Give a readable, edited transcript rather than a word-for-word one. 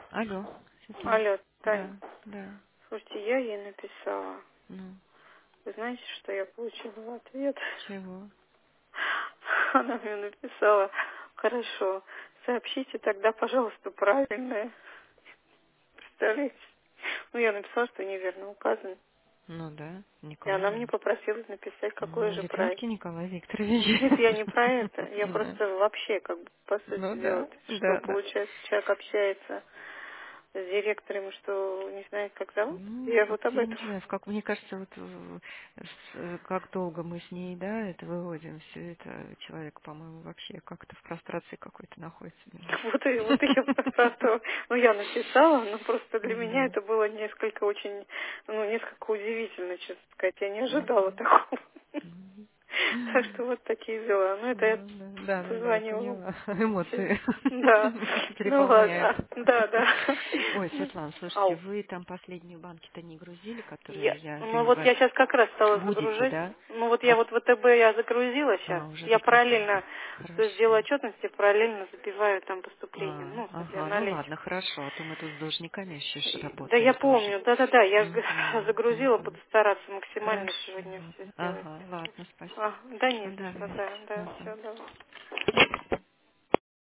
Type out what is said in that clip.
Алло, Светлана. Алло, Тань, Да, да. слушайте, я ей написала. Ну, Вы знаете, что я получила в ответ? чего? Она мне написала: хорошо, сообщите тогда, пожалуйста, правильное. Представляете? Ну, я написала, что неверно указано. Ну да, И она мне Николай. попросила написать, какое Ну, же Литвинский правильно. Николай Викторович. Нет, я не про это. Я Да. просто вообще, как бы, по Ну сути дела, да, что да, да. получается, человек общается с директором, что не знает, как зовут. Ну, Я вот вот об я не этом. знаю, мне кажется, вот как долго мы с ней, да, это выводим, все это человек, по-моему, вообще как-то в прострации какой-то находится немножко. Вот и я про то. Ну, я написала, но просто для меня Да. это было несколько очень, ну, несколько удивительно, честно сказать. Я не ожидала Мгм. такого. Так Мгм. что вот такие дела. Ну, это я Ну, да, да, да, да, я позвонила. поняла. Эмоции Да. Ну, переполняют. ладно. Да, да. Ой, Светлана, слушайте, Ау. вы там последние банки-то не грузили, которые я Ну вот вижу. я сейчас как раз стала Будете, загружать. да? Ну вот я А, вот ВТБ я загрузила сейчас. уже Я загрузили. параллельно, то есть Хорошо. делаю отчетности, параллельно забиваю там поступление. Ну, в смысле, Ага, ну ладно, аналитику. хорошо, а то мы тут с должниками еще Да, я работаем тоже. помню, да-да-да, я Угу, загрузила, буду угу. стараться максимально Хорошо. сегодня все сделать. Ага, ладно, спасибо. А, да не Ну, за что, давайте. да, Ага. все, давай.